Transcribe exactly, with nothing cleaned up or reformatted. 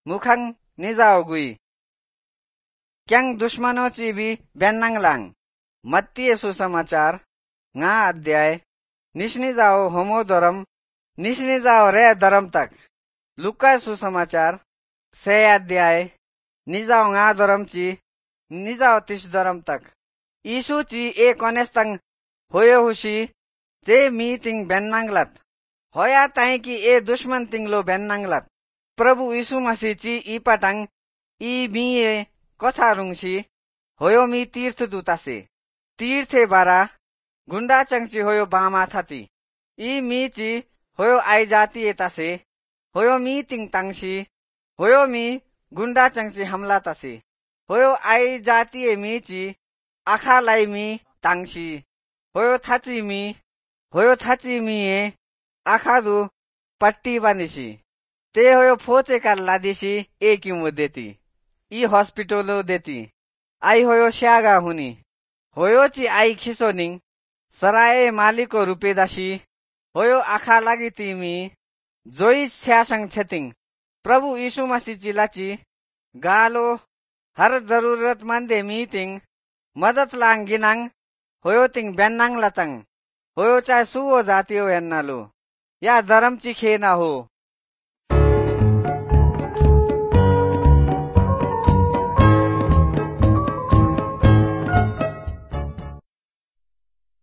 मुखंग निजाओ गुई क्यांग दुश्मनों ची भी बेन्नंग लांग मत्ती सुसमाचार nga अध्याय निश्नी जाओ होमो धर्म निश्नी जाओ रे धर्म तक लुका सुसमाचार से अध्याय निजाओ nga धर्म ची निजाओ तिस धर्म तक यीशु ची ए कनेस्तंग होयो हुशी जे मी तिंग बेन्नंगलत होया ताई की ए दुश्मन तिंग लो बेन्नंगलत प्रभु यीशु मसीह ची ई पटंग ई मी ए कथा रुंगशी होयो मी तीर्थ दूतासे तीर्थे बारा गुंडा चंगची होयो बामा थाती ई मी ची होयो आई जाती एतासे होयो मी तिंग तंगशी होयो मी गुंडा चंगची हमला तासे होयो आई जाती ए मी ची आखा लाई मी तंगशी होयो थाची मी होयो थाची मी ए आखा दू पट्टी बांधिशी ते होयो फोचे का लादिशी ए क्यों देती ई हॉस्पिटलो देती आई होयो श्यागा हुनी होयो ची आई खिसोनिंग सराय मालिको रुपेदाशी होयो आखा लागी तीमी जोई स्यासंग छतिंग प्रभु यीशु मसीह ची लाची गालो हर जरूरतमंदे मीटिंग मदद लांग गिनांग होयो तिंग बेन्नांग लचंग होयो चाहे सुवो जातियो एन्नालो या धर्म ची खे ना हो